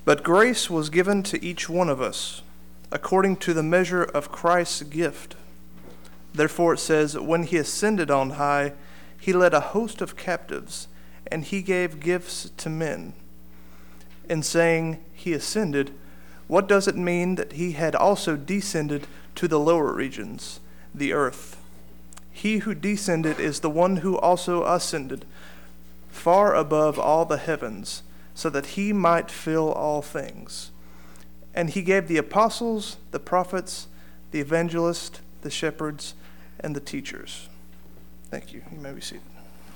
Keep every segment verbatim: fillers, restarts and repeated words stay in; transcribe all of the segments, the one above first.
But grace was given to each one of us, according to the measure of Christ's gift. Therefore it says, when he ascended on high, he led a host of captives, and he gave gifts to men. In saying he ascended, what does it mean that he had also descended to the lower regions, the earth? He who descended is the one who also ascended far above all the heavens, so that he might fill all things. And he gave the apostles, the prophets, the evangelists, the shepherds, and the teachers. Thank you. You may be seated.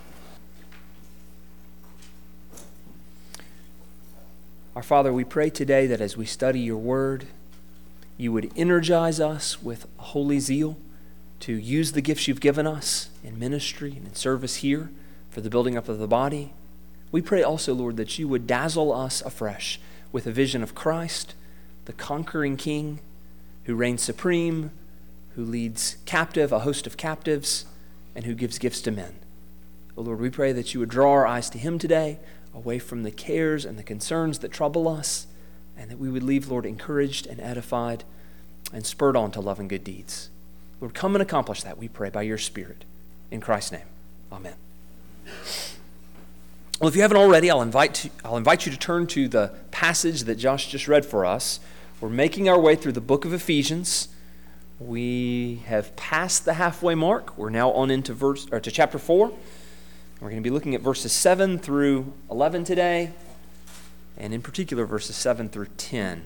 Our Father, we pray today that as we study your word, you would energize us with holy zeal to use the gifts you've given us in ministry and in service here for the building up of the body. We pray also, Lord, that you would dazzle us afresh with a vision of Christ, the conquering King who reigns supreme, who leads captive a host of captives, and who gives gifts to men. Oh, Lord, we pray that you would draw our eyes to him today, away from the cares and the concerns that trouble us, and that we would leave, Lord, encouraged and edified and spurred on to love and good deeds. Lord, come and accomplish that, we pray, by your Spirit. In Christ's name, amen. Well, if you haven't already, I'll invite to, I'll invite you to turn to the passage that Josh just read for us. We're making our way through the book of Ephesians. We have passed the halfway mark. We're now on into verse or to chapter four. We're going to be looking at verses seven through eleven today, and in particular verses seven through ten.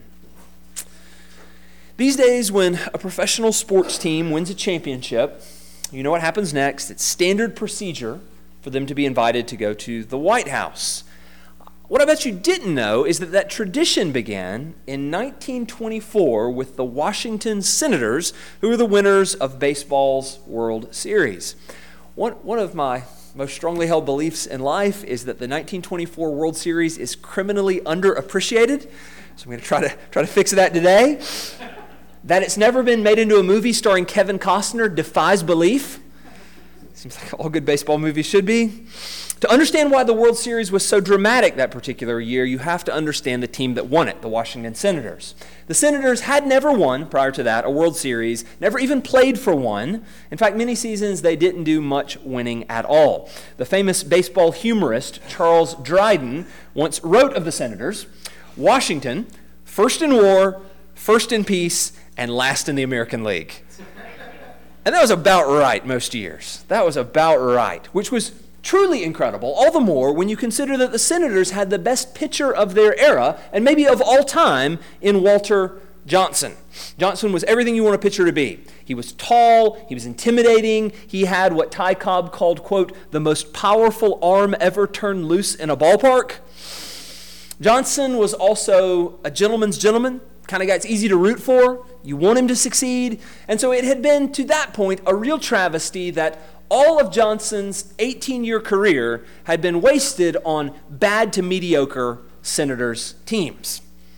These days, when a professional sports team wins a championship, you know what happens next. It's standard procedure for them to be invited to go to the White House. What I bet you didn't know is that that tradition began in nineteen twenty-four with the Washington Senators, who were the winners of baseball's World Series. One, one of my most strongly held beliefs in life is that the nineteen twenty-four World Series is criminally underappreciated. So I'm going to try to try to fix that today. That it's never been made into a movie starring Kevin Costner defies belief. Seems like all good baseball movies should be. To understand why the World Series was so dramatic that particular year, you have to understand the team that won it, the Washington Senators. The Senators had never won, prior to that, a World Series, never even played for one. In fact, many seasons they didn't do much winning at all. The famous baseball humorist Charles Dryden once wrote of the Senators, Washington, first in war, first in peace, and last in the American League. And that was about right most years. That was about right, which was truly incredible, all the more when you consider that the Senators had the best pitcher of their era, and maybe of all time, in Walter Johnson. Johnson was everything you want a pitcher to be. He was tall, he was intimidating, he had what Ty Cobb called, quote, the most powerful arm ever turned loose in a ballpark. Johnson was also a gentleman's gentleman, kind of guy it's easy to root for. You want him to succeed. And so it had been, to that point, a real travesty that all of Johnson's eighteen-year career had been wasted on bad to mediocre Senators teams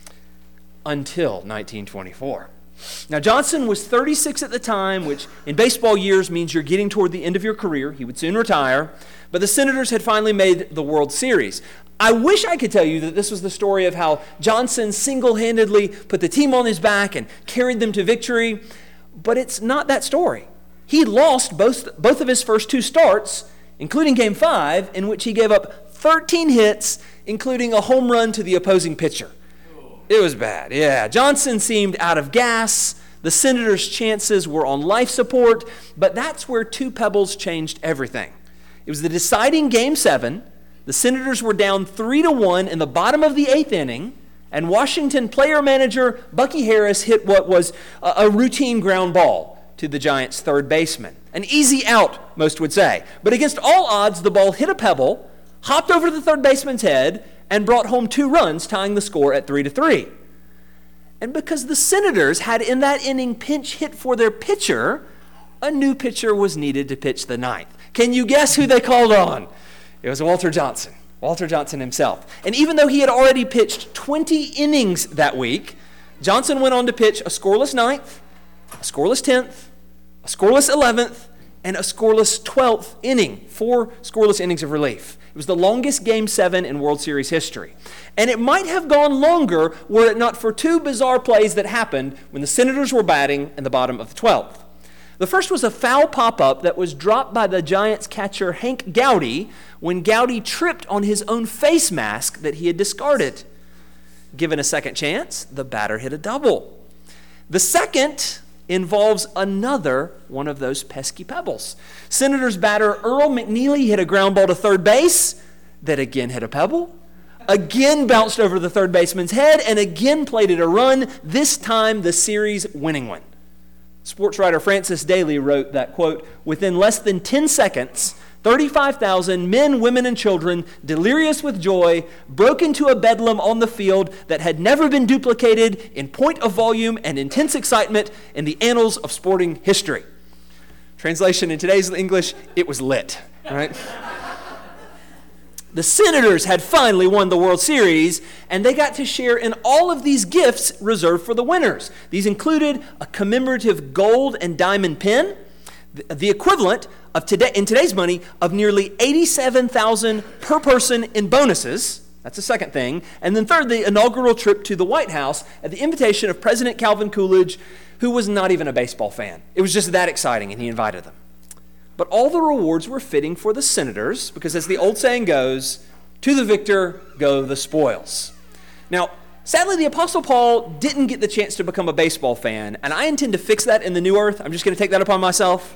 until nineteen twenty-four. Now, Johnson was thirty-six at the time, which in baseball years means you're getting toward the end of your career. He would soon retire. But the Senators had finally made the World Series. I wish I could tell you that this was the story of how Johnson single-handedly put the team on his back and carried them to victory, but it's not that story. He lost both, both of his first two starts, including Game five, in which he gave up thirteen hits, including a home run to the opposing pitcher. It was bad, yeah. Johnson seemed out of gas. The Senators' chances were on life support, but that's where two pebbles changed everything. It was the deciding Game seven. The Senators were down three to one in the bottom of the eighth inning, and Washington player manager Bucky Harris hit what was a, a routine ground ball to the Giants' third baseman. An easy out, most would say. But against all odds, the ball hit a pebble, hopped over the third baseman's head, and brought home two runs, tying the score at three to three. And because the Senators had in that inning pinch hit for their pitcher, a new pitcher was needed to pitch the ninth. Can you guess who they called on? It was Walter Johnson, Walter Johnson himself. And even though he had already pitched twenty innings that week, Johnson went on to pitch a scoreless ninth, a scoreless tenth, a scoreless eleventh, and a scoreless twelfth inning, four scoreless innings of relief. It was the longest Game seven in World Series history. And it might have gone longer were it not for two bizarre plays that happened when the Senators were batting in the bottom of the twelfth. The first was a foul pop-up that was dropped by the Giants catcher Hank Gowdy when Gowdy tripped on his own face mask that he had discarded. Given a second chance, the batter hit a double. The second involves another one of those pesky pebbles. Senators batter Earl McNeely hit a ground ball to third base that again hit a pebble, again bounced over the third baseman's head, and again plated a run, this time the series winning one. Sports writer Francis Daly wrote that, quote, within less than ten seconds, thirty-five thousand men, women, and children, delirious with joy, broke into a bedlam on the field that had never been duplicated in point of volume and intense excitement in the annals of sporting history. Translation in today's English, it was lit, right? The Senators had finally won the World Series, and they got to share in all of these gifts reserved for the winners. These included a commemorative gold and diamond pin, the equivalent of today in today's money of nearly eighty-seven thousand dollars per person in bonuses. That's the second thing. And then third, the inaugural trip to the White House at the invitation of President Calvin Coolidge, who was not even a baseball fan. It was just that exciting, and he invited them. But all the rewards were fitting for the Senators, because as the old saying goes, to the victor go the spoils. Now, sadly, the Apostle Paul didn't get the chance to become a baseball fan, and I intend to fix that in the new earth. I'm just going to take that upon myself.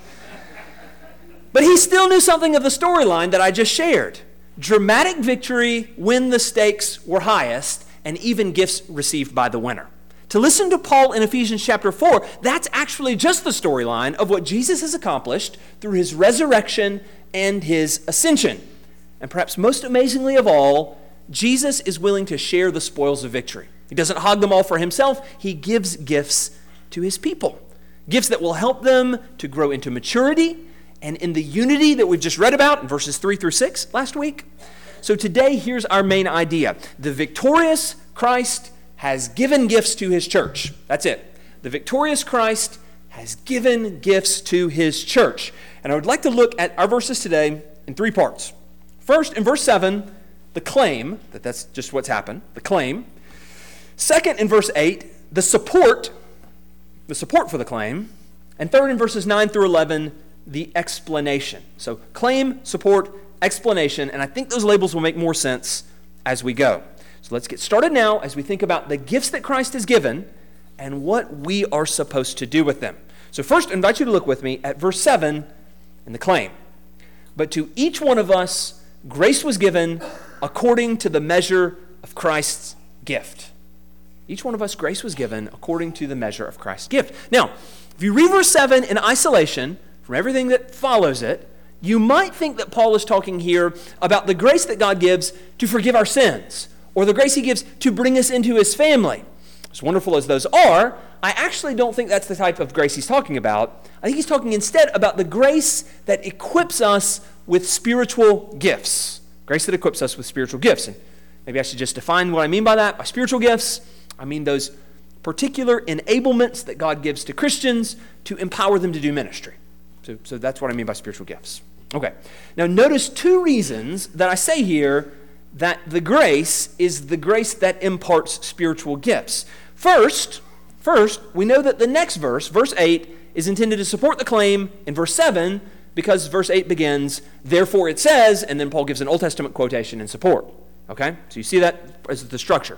But he still knew something of the storyline that I just shared. Dramatic victory when the stakes were highest, and even gifts received by the winner. To listen to Paul in Ephesians chapter four, that's actually just the storyline of what Jesus has accomplished through his resurrection and his ascension. And perhaps most amazingly of all, Jesus is willing to share the spoils of victory. He doesn't hog them all for himself. He gives gifts to his people. Gifts that will help them to grow into maturity and in the unity that we've just read about in verses three through six last week. So today, here's our main idea. The victorious Christ has given gifts to his church. That's it. The victorious Christ has given gifts to his church. And I would like to look at our verses today in three parts. First, in verse seven, the claim, that that's just what's happened, the claim. Second, in verse eight, the support, the support for the claim. And third, in verses nine through eleven, the explanation. So claim, support, explanation, and I think those labels will make more sense as we go. So let's get started now as we think about the gifts that Christ has given and what we are supposed to do with them. So first, I invite you to look with me at verse seven in the claim. But to each one of us, grace was given according to the measure of Christ's gift. Each one of us, grace was given according to the measure of Christ's gift. Now, if you read verse seven in isolation from everything that follows it, you might think that Paul is talking here about the grace that God gives to forgive our sins, or the grace he gives to bring us into his family. As wonderful as those are, I actually don't think that's the type of grace he's talking about. I think he's talking instead about the grace that equips us with spiritual gifts. Grace that equips us with spiritual gifts. And maybe I should just define what I mean by that. By spiritual gifts, I mean those particular enablements that God gives to Christians to empower them to do ministry. So, so that's what I mean by spiritual gifts. Okay. Now notice two reasons that I say here that the grace is the grace that imparts spiritual gifts. First, first, we know that the next verse, verse eight, is intended to support the claim in verse seven because verse eight begins, therefore it says, and then Paul gives an Old Testament quotation in support. Okay? So you see that as the structure.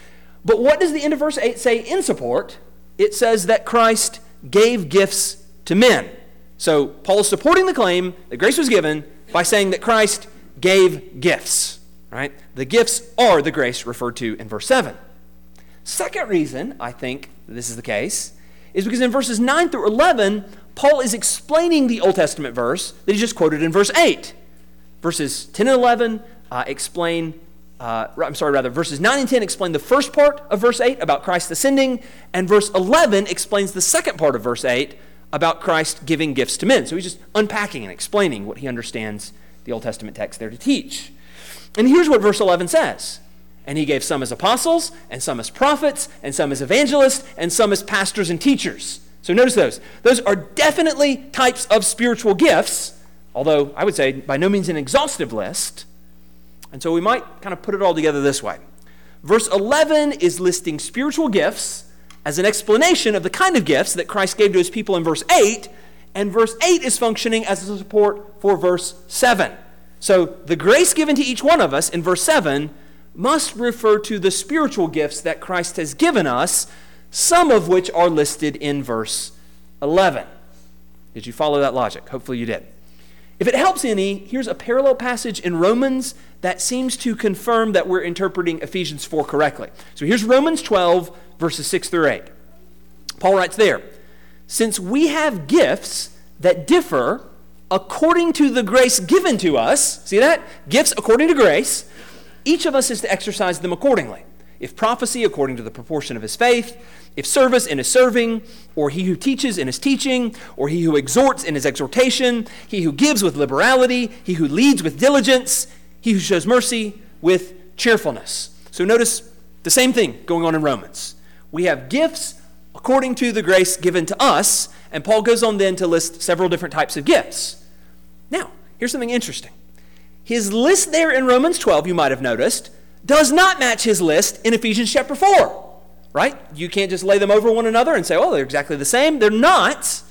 But what does the end of verse eight say in support? It says that Christ gave gifts to men. So Paul is supporting the claim that grace was given by saying that Christ gave gifts. Right? The gifts are the grace referred to in verse seven. Second reason I think this is the case is because in verses nine through eleven, Paul is explaining the Old Testament verse that he just quoted in verse eight. Verses ten and eleven uh, explain, uh, I'm sorry, rather, verses nine and ten explain the first part of verse eight about Christ ascending, and verse eleven explains the second part of verse eight about Christ giving gifts to men. So he's just unpacking and explaining what he understands the Old Testament text there to teach. And here's what verse eleven says. And he gave some as apostles, and some as prophets, and some as evangelists, and some as pastors and teachers. So notice those. Those are definitely types of spiritual gifts, although I would say by no means an exhaustive list. And so we might kind of put it all together this way. Verse eleven is listing spiritual gifts as an explanation of the kind of gifts that Christ gave to his people in verse eight, and verse eight is functioning as a support for verse seven. So the grace given to each one of us in verse seven must refer to the spiritual gifts that Christ has given us, some of which are listed in verse eleven. Did you follow that logic? Hopefully you did. If it helps any, here's a parallel passage in Romans that seems to confirm that we're interpreting Ephesians four correctly. So here's Romans twelve, verses six through eight. Paul writes there, "Since we have gifts that differ according to the grace given to us," see that? Gifts according to grace, "each of us is to exercise them accordingly. If prophecy, according to the proportion of his faith, if service, in his serving, or he who teaches in his teaching, or he who exhorts in his exhortation, he who gives with liberality, he who leads with diligence, he who shows mercy with cheerfulness." So notice the same thing going on in Romans. We have gifts according to the grace given to us, and Paul goes on then to list several different types of gifts. Now, here's something interesting. His list there in Romans twelve, you might have noticed, does not match his list in Ephesians chapter four. Right? You can't just lay them over one another and say, oh, they're exactly the same. They're not.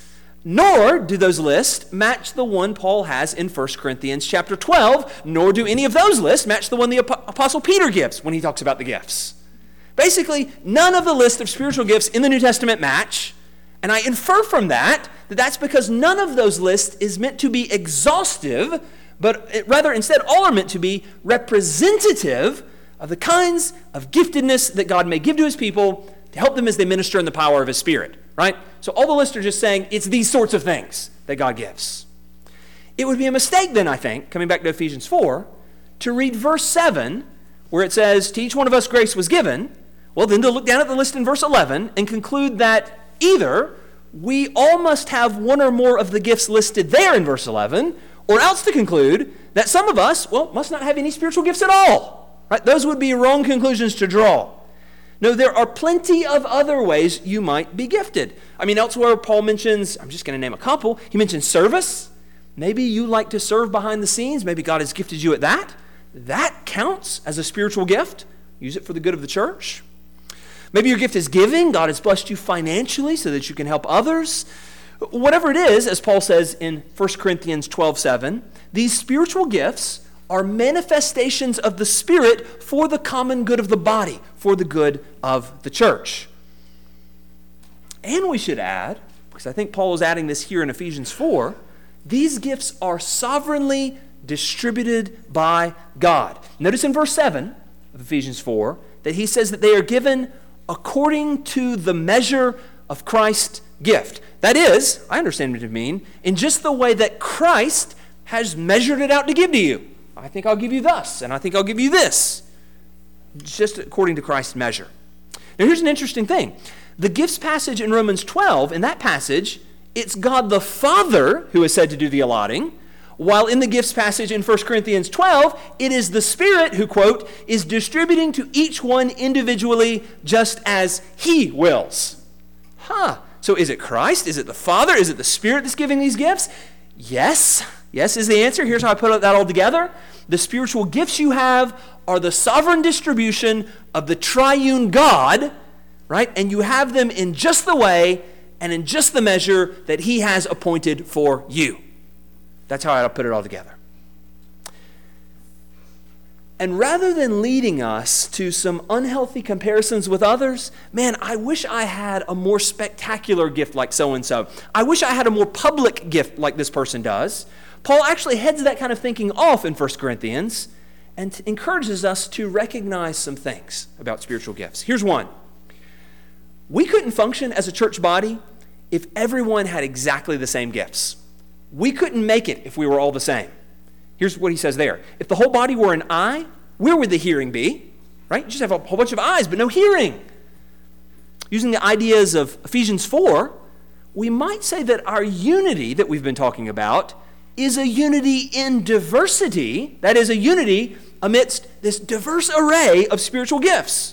Nor do those lists match the one Paul has in First Corinthians chapter twelve, nor do any of those lists match the one the Apostle Peter gives when he talks about the gifts. Basically, none of the list of spiritual gifts in the New Testament match, and I infer from that that that's because none of those lists is meant to be exhaustive, but it, rather instead all are meant to be representative of the kinds of giftedness that God may give to his people to help them as they minister in the power of his Spirit, right? So all the lists are just saying it's these sorts of things that God gives. It would be a mistake then, I think, coming back to Ephesians four, to read verse seven, where it says, to each one of us grace was given, well then to look down at the list in verse eleven and conclude that either we all must have one or more of the gifts listed there in verse eleven, or else to conclude that some of us, well, must not have any spiritual gifts at all. Right? Those would be wrong conclusions to draw. No, there are plenty of other ways you might be gifted. I mean, elsewhere Paul mentions, I'm just going to name a couple, he mentions service. Maybe you like to serve behind the scenes. Maybe God has gifted you at that. That counts as a spiritual gift. Use it for the good of the church. Maybe your gift is giving. God has blessed you financially so that you can help others. Whatever it is, as Paul says in First Corinthians twelve seven, these spiritual gifts are manifestations of the Spirit for the common good of the body, for the good of the church. And we should add, because I think Paul is adding this here in Ephesians four, these gifts are sovereignly distributed by God. Notice in verse seven of Ephesians four that he says that they are given according to the measure of Christ's gift. That is, I understand what you mean, in just the way that Christ has measured it out to give to you. I think I'll give you thus, and I think I'll give you this, just according to Christ's measure. Now here's an interesting thing. The gifts passage in Romans twelve, in that passage, it's God the Father who is said to do the allotting, while in the gifts passage in First Corinthians twelve, it is the Spirit who, quote, is distributing to each one individually just as he wills. Huh. So is it Christ? Is it the Father? Is it the Spirit that's giving these gifts? Yes. Yes is the answer. Here's how I put that all together. The spiritual gifts you have are the sovereign distribution of the triune God, right? And you have them in just the way and in just the measure that he has appointed for you. That's how I put it all together. And rather than leading us to some unhealthy comparisons with others, man, I wish I had a more spectacular gift like so-and-so. I wish I had a more public gift like this person does. Paul actually heads that kind of thinking off in First Corinthians and encourages us to recognize some things about spiritual gifts. Here's one. We couldn't function as a church body if everyone had exactly the same gifts. We couldn't make it if we were all the same. Here's what he says there. If the whole body were an eye, where would the hearing be? Right? You just have a whole bunch of eyes, but no hearing. Using the ideas of Ephesians four, we might say that our unity that we've been talking about is a unity in diversity. That is a unity amidst this diverse array of spiritual gifts.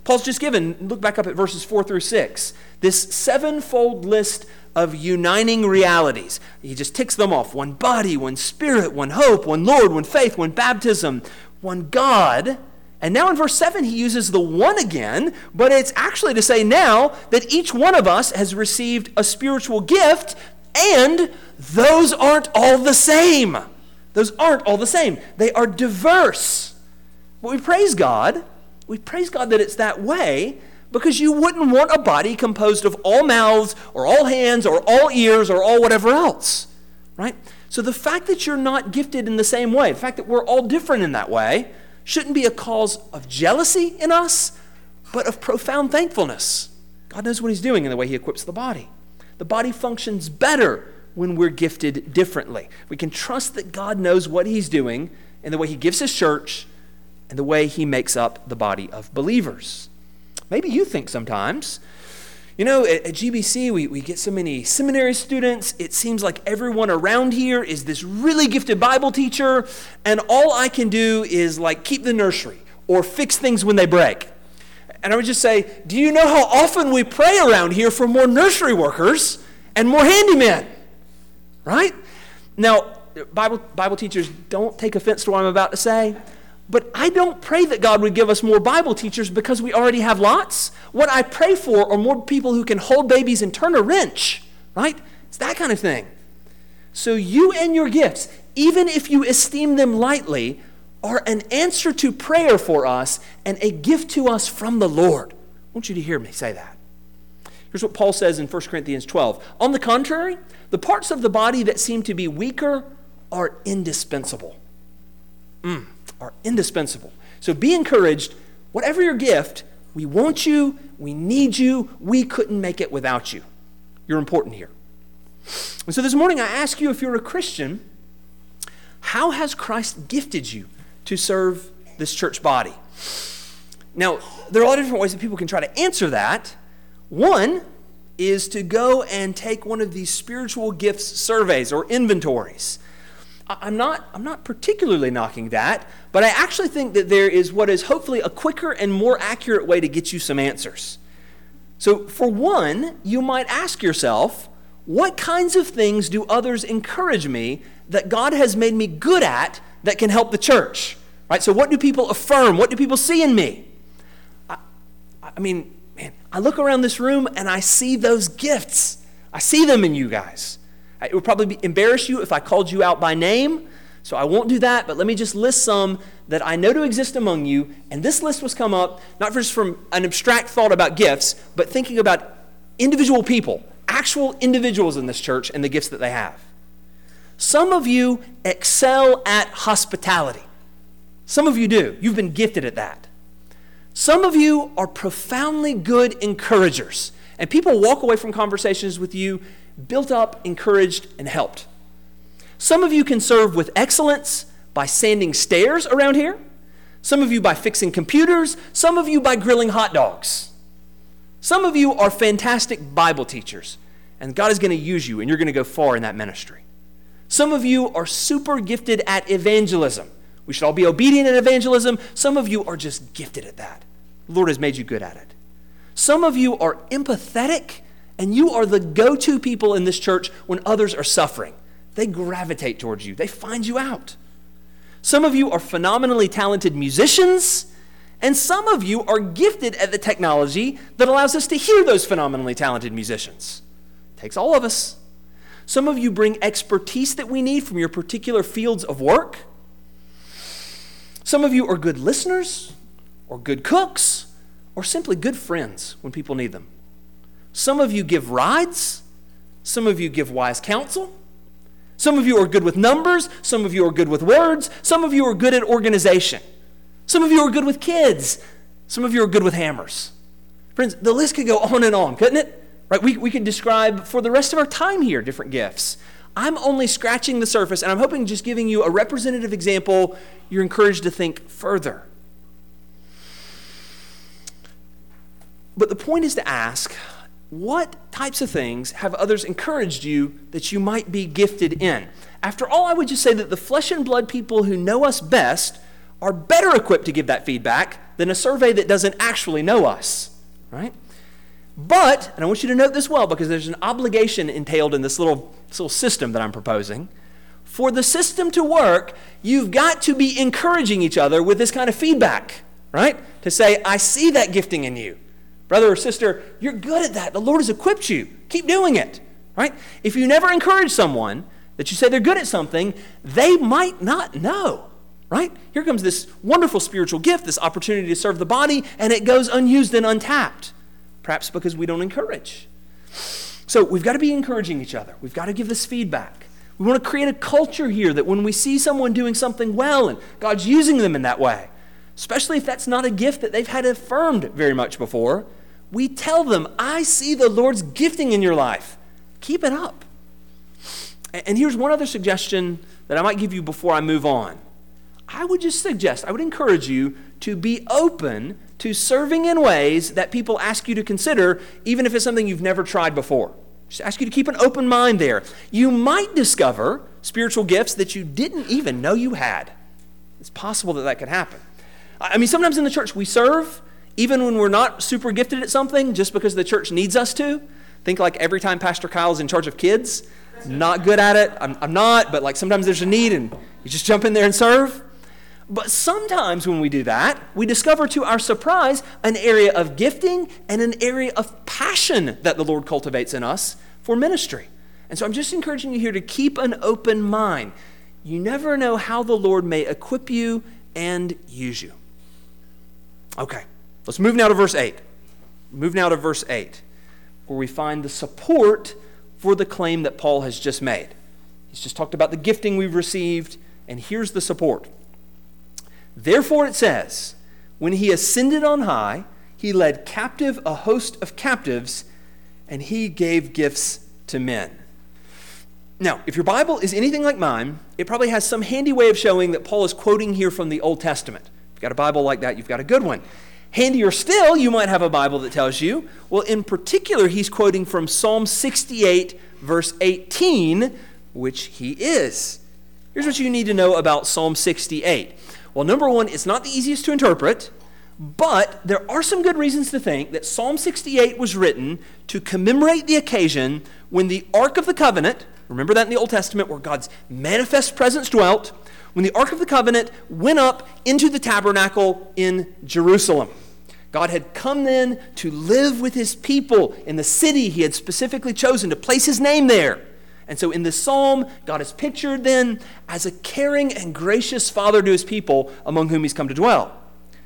Paul's just given, look back up at verses four through six, this sevenfold list of uniting realities. He just ticks them off. One body, one spirit, one hope, one Lord, one faith, one baptism, one God. And now in verse seven, he uses the one again, but it's actually to say now that each one of us has received a spiritual gift, and those aren't all the same. Those aren't all the same. They are diverse. But we praise God. We praise God that it's that way, because you wouldn't want a body composed of all mouths or all hands or all ears or all whatever else, right? So the fact that you're not gifted in the same way, the fact that we're all different in that way, shouldn't be a cause of jealousy in us, but of profound thankfulness. God knows what he's doing in the way he equips the body. The body functions better when we're gifted differently. We can trust that God knows what he's doing in the way he gives his church and the way he makes up the body of believers. Maybe you think sometimes, you know, at, at G B C, we, we get so many seminary students. It seems like everyone around here is this really gifted Bible teacher, and all I can do is like keep the nursery or fix things when they break. And I would just say, do you know how often we pray around here for more nursery workers and more handymen? Right? Now, Bible, Bible teachers, don't take offense to what I'm about to say, but I don't pray that God would give us more Bible teachers because we already have lots. What I pray for are more people who can hold babies and turn a wrench, right? It's that kind of thing. So you and your gifts, even if you esteem them lightly, are an answer to prayer for us and a gift to us from the Lord. I want you to hear me say that. Here's what Paul says in First Corinthians twelve. On the contrary, the parts of the body that seem to be weaker are indispensable. Mm, are indispensable. So be encouraged. Whatever your gift, we want you, we need you, we couldn't make it without you. You're important here. And so this morning I ask you, if you're a Christian, how has Christ gifted you to serve this church body? Now, there are a lot of different ways that people can try to answer that. One is to go and take one of these spiritual gifts surveys or inventories. I'm not, I'm not particularly knocking that, but I actually think that there is what is hopefully a quicker and more accurate way to get you some answers. So for one, you might ask yourself, what kinds of things do others encourage me that God has made me good at that can help the church? Right? So what do people affirm? What do people see in me? I, I mean, man, I look around this room and I see those gifts. I see them in you guys. It would probably be, embarrass you if I called you out by name, so I won't do that, but let me just list some that I know to exist among you. And this list was come up not just from an abstract thought about gifts, but thinking about individual people, actual individuals in this church and the gifts that they have. Some of you excel at hospitality. Some of you do. You've been gifted at that. Some of you are profoundly good encouragers, and people walk away from conversations with you built up, encouraged, and helped. Some of you can serve with excellence by sanding stairs around here. Some of you by fixing computers. Some of you by grilling hot dogs. Some of you are fantastic Bible teachers, and God is going to use you, and you're going to go far in that ministry. Some of you are super gifted at evangelism. We should all be obedient at evangelism. Some of you are just gifted at that. The Lord has made you good at it. Some of you are empathetic, and you are the go-to people in this church when others are suffering. They gravitate towards you. They find you out. Some of you are phenomenally talented musicians, and some of you are gifted at the technology that allows us to hear those phenomenally talented musicians. It takes all of us. Some of you bring expertise that we need from your particular fields of work. Some of you are good listeners, or good cooks, or simply good friends when people need them. Some of you give rides. Some of you give wise counsel. Some of you are good with numbers. Some of you are good with words. Some of you are good at organization. Some of you are good with kids. Some of you are good with hammers. Friends, the list could go on and on, couldn't it? Right? We, we could describe for the rest of our time here different gifts. I'm only scratching the surface, and I'm hoping just giving you a representative example. You're encouraged to think further. But the point is to ask, what types of things have others encouraged you that you might be gifted in? After all, I would just say that the flesh and blood people who know us best are better equipped to give that feedback than a survey that doesn't actually know us, right? But, and I want you to note this well because there's an obligation entailed in this little, this little system that I'm proposing. For the system to work, you've got to be encouraging each other with this kind of feedback, right? To say, I see that gifting in you. Brother or sister, you're good at that. The Lord has equipped you. Keep doing it, right? If you never encourage someone that you say they're good at something, they might not know, right? Here comes this wonderful spiritual gift, this opportunity to serve the body, and it goes unused and untapped, perhaps because we don't encourage. So we've got to be encouraging each other. We've got to give this feedback. We want to create a culture here that when we see someone doing something well and God's using them in that way, especially if that's not a gift that they've had affirmed very much before, we tell them, I see the Lord's gifting in your life. Keep it up. And here's one other suggestion that I might give you before I move on. I would just suggest, I would encourage you to be open to serving in ways that people ask you to consider, even if it's something you've never tried before. Just ask you to keep an open mind there. You might discover spiritual gifts that you didn't even know you had. It's possible that that could happen. I mean, sometimes in the church we serve, even when we're not super gifted at something, just because the church needs us to. Think like every time Pastor Kyle's in charge of kids, not good at it, I'm, I'm not, but like sometimes there's a need and you just jump in there and serve. But sometimes when we do that, we discover to our surprise an area of gifting and an area of passion that the Lord cultivates in us for ministry. And so I'm just encouraging you here to keep an open mind. You never know how the Lord may equip you and use you. Okay, let's move now to verse eight. Move now to verse eight, where we find the support for the claim that Paul has just made. He's just talked about the gifting we've received, and here's the support. Therefore it says, when he ascended on high, he led captive a host of captives, and he gave gifts to men. Now, if your Bible is anything like mine, it probably has some handy way of showing that Paul is quoting here from the Old Testament. If you've got a Bible like that, you've got a good one. Handier still, you might have a Bible that tells you, well, in particular, he's quoting from Psalm sixty-eight, verse eighteen, which he is. Here's what you need to know about Psalm sixty-eight. Well, number one, it's not the easiest to interpret, but there are some good reasons to think that Psalm sixty-eight was written to commemorate the occasion when the Ark of the Covenant, remember that in the Old Testament where God's manifest presence dwelt, when the Ark of the Covenant went up into the tabernacle in Jerusalem. God had come then to live with his people in the city he had specifically chosen to place his name there. And so in this psalm, God is pictured then as a caring and gracious father to his people among whom he's come to dwell.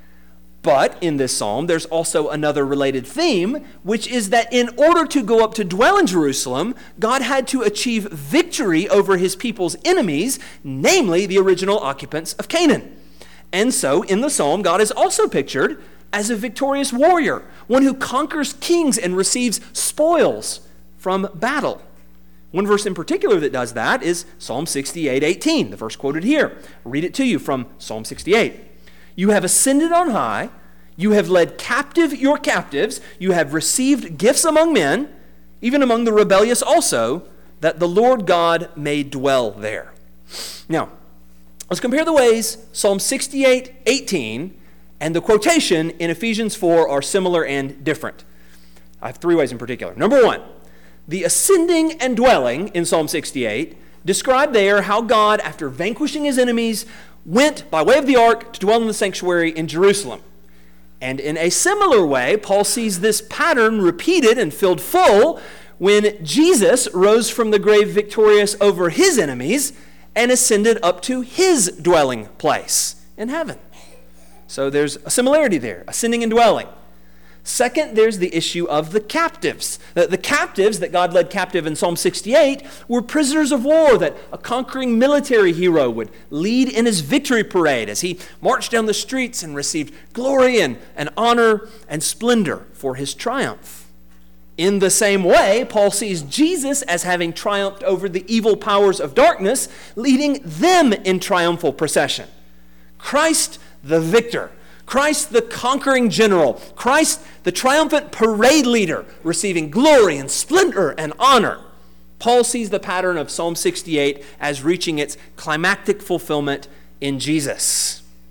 But in this psalm, there's also another related theme, which is that in order to go up to dwell in Jerusalem, God had to achieve victory over his people's enemies, namely the original occupants of Canaan. And so in the psalm, God is also pictured as a victorious warrior, one who conquers kings and receives spoils from battle. One verse in particular that does that is Psalm sixty-eight eighteen, the verse quoted here. I'll read it to you from Psalm sixty-eight. You have ascended on high, you have led captive your captives, you have received gifts among men, even among the rebellious also, that the Lord God may dwell there. Now, let's compare the ways Psalm sixty-eight eighteen and the quotation in Ephesians four are similar and different. I have three ways in particular. Number one, the ascending and dwelling in Psalm sixty-eight describe there how God, after vanquishing his enemies, went by way of the ark to dwell in the sanctuary in Jerusalem. And in a similar way, Paul sees this pattern repeated and filled full when Jesus rose from the grave victorious over his enemies and ascended up to his dwelling place in heaven. So there's a similarity there, ascending and dwelling. Second, there's the issue of the captives. The, the captives that God led captive in Psalm sixty-eight were prisoners of war that a conquering military hero would lead in his victory parade as he marched down the streets and received glory and, and honor and splendor for his triumph. In the same way, Paul sees Jesus as having triumphed over the evil powers of darkness, leading them in triumphal procession. Christ the victor, Christ the conquering general, Christ the triumphant parade leader, receiving glory and splendor and honor. Paul sees the pattern of Psalm sixty-eight as reaching its climactic fulfillment in Jesus.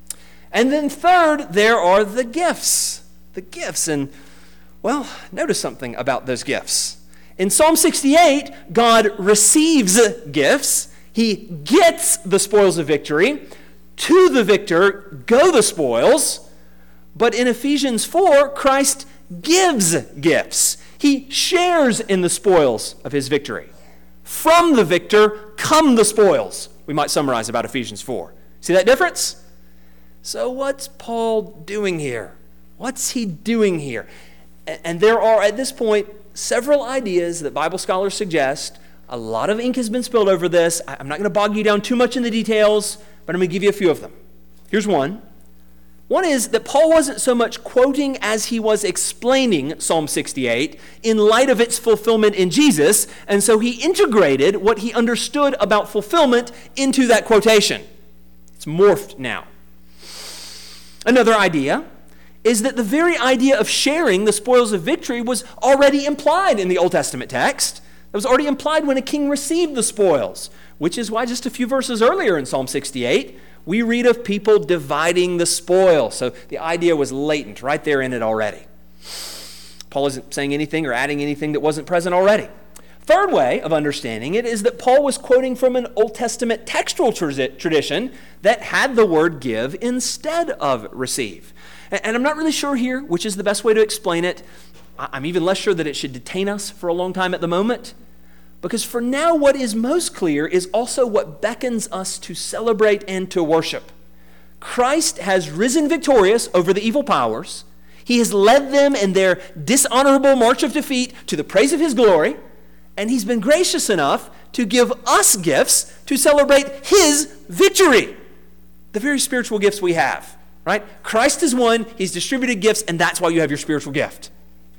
And then third, there are the gifts. The gifts. And, well, notice something about those gifts. In Psalm sixty-eight, God receives gifts. He gets the spoils of victory. To the victor go the spoils. But in Ephesians four, Christ gives gifts. He shares in the spoils of his victory. From the victor come the spoils, we might summarize about Ephesians four. See that difference? So what's Paul doing here? What's he doing here? And there are, at this point, several ideas that Bible scholars suggest. A lot of ink has been spilled over this. I'm not going to bog you down too much in the details, but I'm going to give you a few of them. Here's one. One is that Paul wasn't so much quoting as he was explaining Psalm sixty-eight in light of its fulfillment in Jesus, and so he integrated what he understood about fulfillment into that quotation. It's morphed now. Another idea is that the very idea of sharing the spoils of victory was already implied in the Old Testament text. It was already implied when a king received the spoils, which is why just a few verses earlier in Psalm sixty-eight, we read of people dividing the spoil. So the idea was latent right there in it already. Paul isn't saying anything or adding anything that wasn't present already. Third way of understanding it is that Paul was quoting from an Old Testament textual tradition that had the word give instead of receive. And I'm not really sure here which is the best way to explain it. I'm even less sure that it should detain us for a long time at the moment. Because for now, what is most clear is also what beckons us to celebrate and to worship. Christ has risen victorious over the evil powers. He has led them in their dishonorable march of defeat to the praise of his glory. And he's been gracious enough to give us gifts to celebrate his victory. The very spiritual gifts we have, right? Christ is one, he's distributed gifts, and that's why you have your spiritual gift.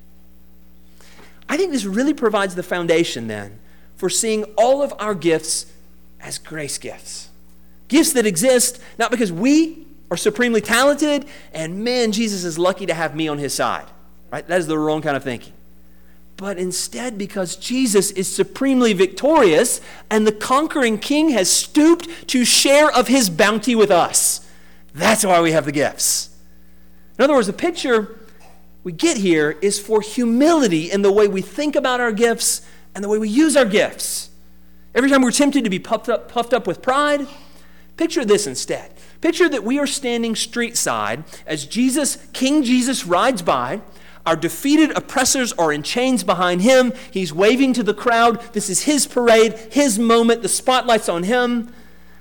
I think this really provides the foundation then for seeing all of our gifts as grace gifts. Gifts that exist not because we are supremely talented and man, Jesus is lucky to have me on his side, right? That is the wrong kind of thinking. But instead because Jesus is supremely victorious and the conquering king has stooped to share of his bounty with us. That's why we have the gifts. In other words, the picture we get here is for humility in the way we think about our gifts and the way we use our gifts. Every time we're tempted to be puffed up, puffed up with pride, picture this instead. Picture that we are standing street side as Jesus, King Jesus rides by. Our defeated oppressors are in chains behind him. He's waving to the crowd. This is his parade, his moment. The spotlight's on him.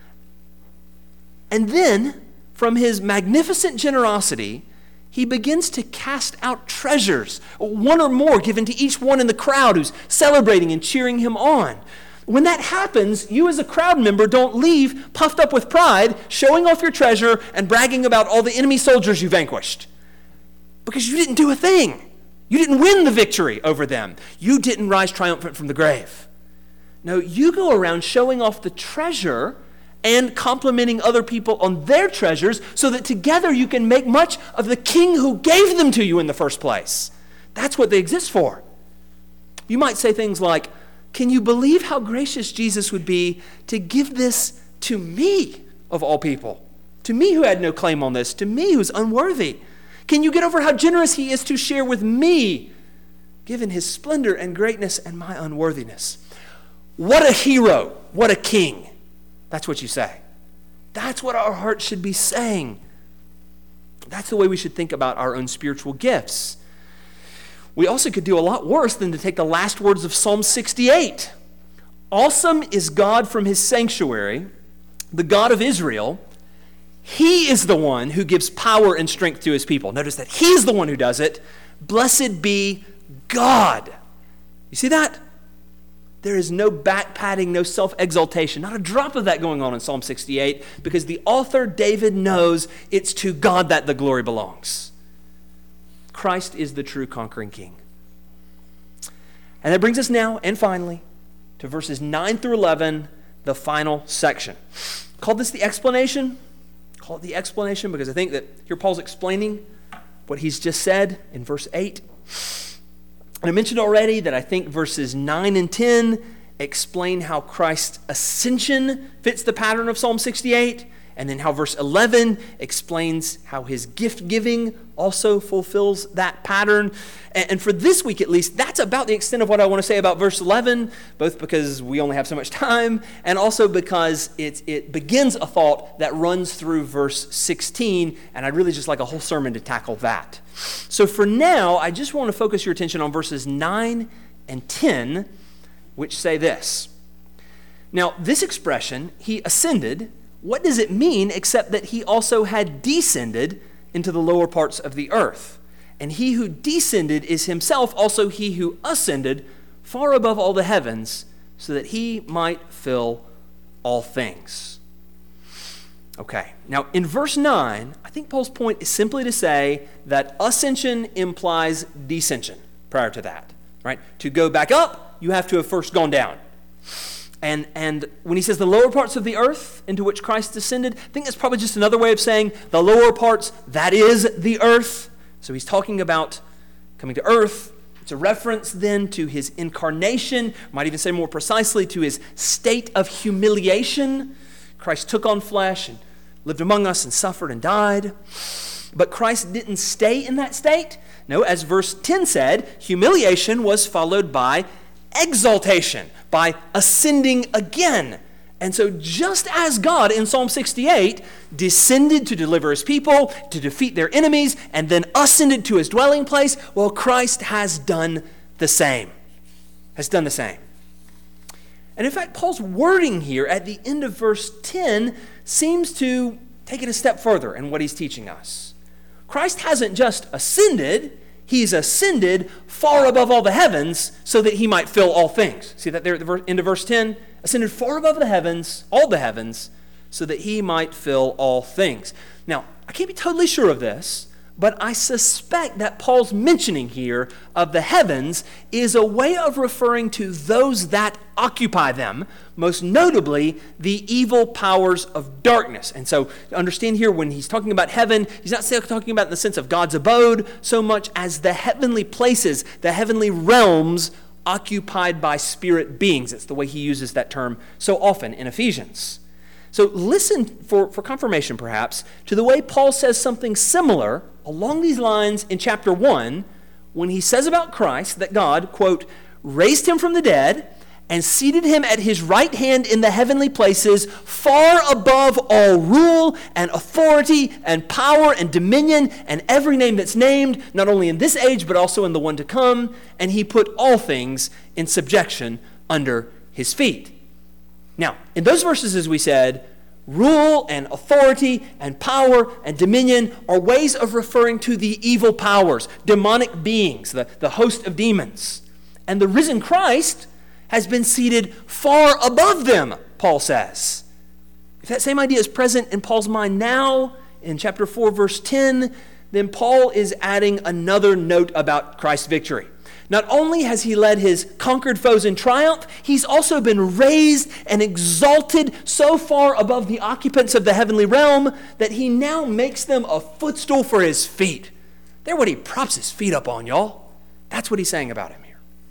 And then, from his magnificent generosity, he begins to cast out treasures, one or more given to each one in the crowd who's celebrating and cheering him on. When that happens, you as a crowd member don't leave puffed up with pride, showing off your treasure and bragging about all the enemy soldiers you vanquished. Because you didn't do a thing. You didn't win the victory over them. You didn't rise triumphant from the grave. No, you go around showing off the treasure and complimenting other people on their treasures so that together you can make much of the king who gave them to you in the first place. That's what they exist for. You might say things like, can you believe how gracious Jesus would be to give this to me, of all people? To me who had no claim on this, to me who's unworthy. Can you get over how generous he is to share with me, given his splendor and greatness and my unworthiness? What a hero, what a king. That's what you say. That's what our hearts should be saying. That's the way we should think about our own spiritual gifts. We also could do a lot worse than to take the last words of Psalm sixty-eight. Awesome is God from his sanctuary, the God of Israel. He is the one who gives power and strength to his people. Notice that he's the one who does it. Blessed be God. You see that? There is no back-patting, no self-exaltation, not a drop of that going on in Psalm sixty-eight, because the author, David, knows it's to God that the glory belongs. Christ is the true conquering king. And that brings us now, and finally, to verses nine through eleven, the final section. Call this the explanation. Call it the explanation because I think that here Paul's explaining what he's just said in verse eight. And I mentioned already that I think verses nine and ten explain how Christ's ascension fits the pattern of Psalm sixty-eight. and then how verse eleven explains how his gift-giving also fulfills that pattern. And for this week at least, that's about the extent of what I want to say about verse eleven, both because we only have so much time, and also because it, it begins a thought that runs through verse sixteen, and I'd really just like a whole sermon to tackle that. So for now, I just want to focus your attention on verses nine and ten, which say this. Now, this expression, he ascended, what does it mean except that he also had descended into the lower parts of the earth? And he who descended is himself also he who ascended far above all the heavens, so that he might fill all things. Okay, now in verse nine, I think Paul's point is simply to say that ascension implies descension prior to that, right? To go back up, you have to have first gone down. And and when he says the lower parts of the earth into which Christ descended, I think that's probably just another way of saying the lower parts, that is the earth. So he's talking about coming to earth. It's a reference then to his incarnation, might even say more precisely to his state of humiliation. Christ took on flesh and lived among us and suffered and died. But Christ didn't stay in that state. No, as verse ten said, humiliation was followed by exaltation, by ascending again. And so just as God in Psalm sixty-eight descended to deliver his people, to defeat their enemies, and then ascended to his dwelling place, well, Christ has done the same. Has done the same. And in fact, Paul's wording here at the end of verse ten seems to take it a step further in what he's teaching us. Christ hasn't just ascended, he's ascended far above all the heavens so that he might fill all things. See that there at the end of verse ten? Ascended far above the heavens, all the heavens, so that he might fill all things. Now, I can't be totally sure of this, but I suspect that Paul's mentioning here of the heavens is a way of referring to those that occupy them, most notably the evil powers of darkness. And so understand here, when he's talking about heaven, he's not talking about in the sense of God's abode so much as the heavenly places, the heavenly realms occupied by spirit beings. It's the way he uses that term so often in Ephesians. So listen for, for confirmation, perhaps, to the way Paul says something similar along these lines in chapter one, when he says about Christ that God, quote, raised him from the dead and seated him at his right hand in the heavenly places, far above all rule and authority and power and dominion and every name that's named, not only in this age but also in the one to come, and he put all things in subjection under his feet. Now, in those verses, as we said, rule and authority and power and dominion are ways of referring to the evil powers, demonic beings, the, the host of demons. And the risen Christ has been seated far above them, Paul says. If that same idea is present in Paul's mind now, in chapter four, verse ten, then Paul is adding another note about Christ's victory. Not only has he led his conquered foes in triumph, he's also been raised and exalted so far above the occupants of the heavenly realm that he now makes them a footstool for his feet. They're what he props his feet up on, y'all. That's what he's saying about him here.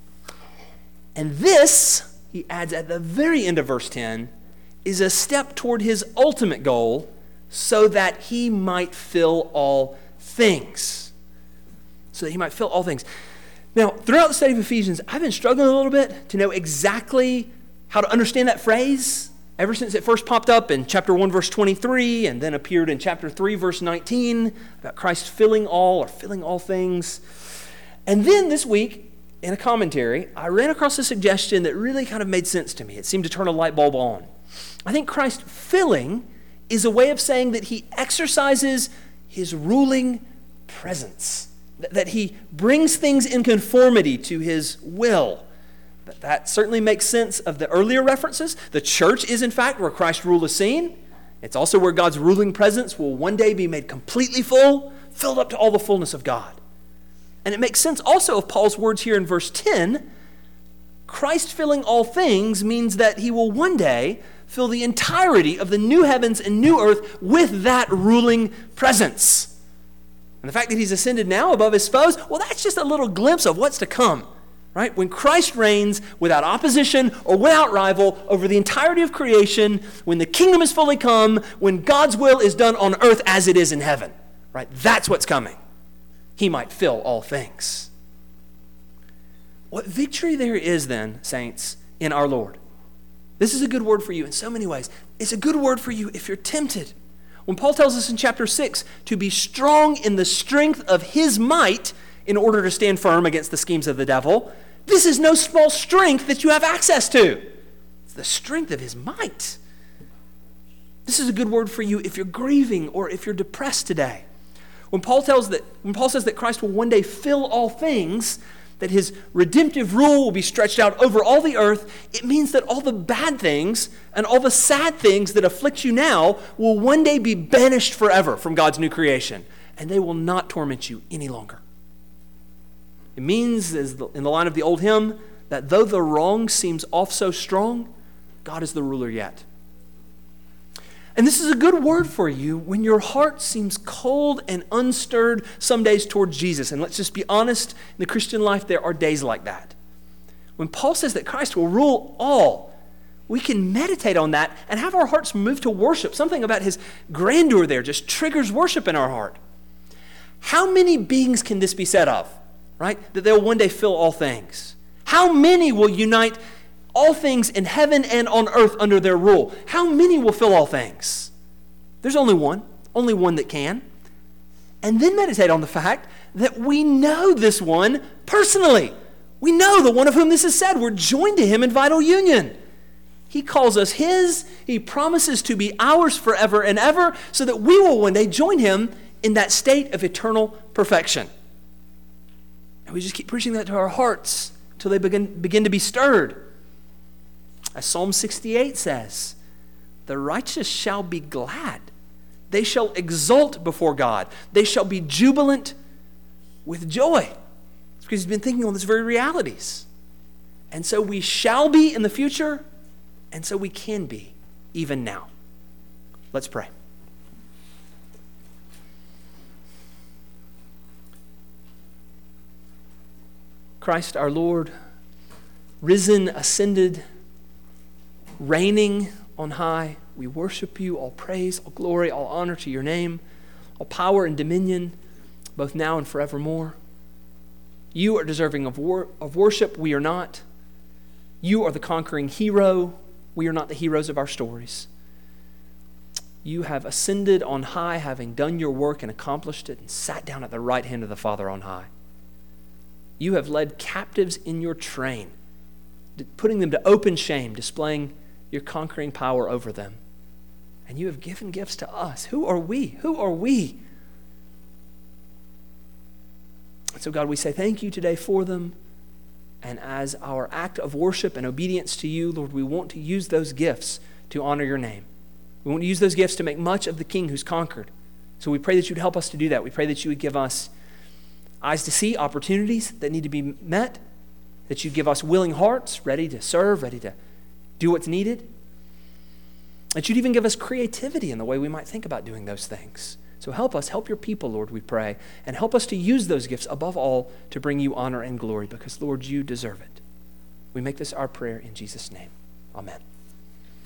And this, he adds at the very end of verse ten, is a step toward his ultimate goal so that he might fill all things. So that he might fill all things. Now, throughout the study of Ephesians, I've been struggling a little bit to know exactly how to understand that phrase ever since it first popped up in chapter one, verse twenty-three, and then appeared in chapter three, verse nineteen, about Christ filling all or filling all things. And then this week, in a commentary, I ran across a suggestion that really kind of made sense to me. It seemed to turn a light bulb on. I think Christ filling is a way of saying that he exercises his ruling presence, that he brings things in conformity to his will. But that certainly makes sense of the earlier references. The church is, in fact, where Christ's rule is seen. It's also where God's ruling presence will one day be made completely full, filled up to all the fullness of God. And it makes sense also of Paul's words here in verse ten. Christ filling all things means that he will one day fill the entirety of the new heavens and new earth with that ruling presence. And the fact that he's ascended now above his foes, well, that's just a little glimpse of what's to come. right? When Christ reigns without opposition or without rival over the entirety of creation, when the kingdom is fully come, when God's will is done on earth as it is in heaven, right? That's what's coming. He might fill all things. What victory there is then, saints, in our Lord. This is a good word for you in so many ways. It's a good word for you if you're tempted. When Paul tells us in chapter six to be strong in the strength of his might in order to stand firm against the schemes of the devil, this is no small strength that you have access to. It's the strength of his might. This is a good word for you if you're grieving or if you're depressed today. When Paul tells that, when Paul says that Christ will one day fill all things, that his redemptive rule will be stretched out over all the earth, it means that all the bad things and all the sad things that afflict you now will one day be banished forever from God's new creation, and they will not torment you any longer. It means, as the, in the line of the old hymn, that though the wrong seems off so strong, God is the ruler yet. And this is a good word for you when your heart seems cold and unstirred some days towards Jesus. And let's just be honest, in the Christian life, there are days like that. When Paul says that Christ will rule all, we can meditate on that and have our hearts move to worship. Something about his grandeur there just triggers worship in our heart. How many beings can this be said of, right? That they'll one day fill all things. How many will unite all things in heaven and on earth under their rule? How many will fill all things? There's only one, only one that can. And then meditate on the fact that we know this one personally. We know the one of whom this is said. We're joined to him in vital union. He calls us his. He promises to be ours forever and ever so that we will one day join him in that state of eternal perfection. And we just keep preaching that to our hearts until they begin, begin to be stirred. As Psalm sixty-eight says, the righteous shall be glad. They shall exult before God. They shall be jubilant with joy. It's because he's been thinking on these very realities. And so we shall be in the future, and so we can be even now. Let's pray. Christ our Lord, risen, ascended, reigning on high, we worship you. All praise, all glory, all honor to your name, all power and dominion, both now and forevermore. You are deserving of, wor- of worship. We are not. You are the conquering hero. We are not the heroes of our stories. You have ascended on high, having done your work and accomplished it, and sat down at the right hand of the Father on high. You have led captives in your train, putting them to open shame, displaying your conquering power over them. And you have given gifts to us. Who are we? Who are we? And so, God, we say thank you today for them. And as our act of worship and obedience to you, Lord, we want to use those gifts to honor your name. We want to use those gifts to make much of the King who's conquered. So we pray that you'd help us to do that. We pray that you would give us eyes to see opportunities that need to be met, that you give us willing hearts, ready to serve, ready to do what's needed. That you'd even give us creativity in the way we might think about doing those things. So help us, help your people, Lord, we pray, and help us to use those gifts above all to bring you honor and glory because, Lord, you deserve it. We make this our prayer in Jesus' name. Amen.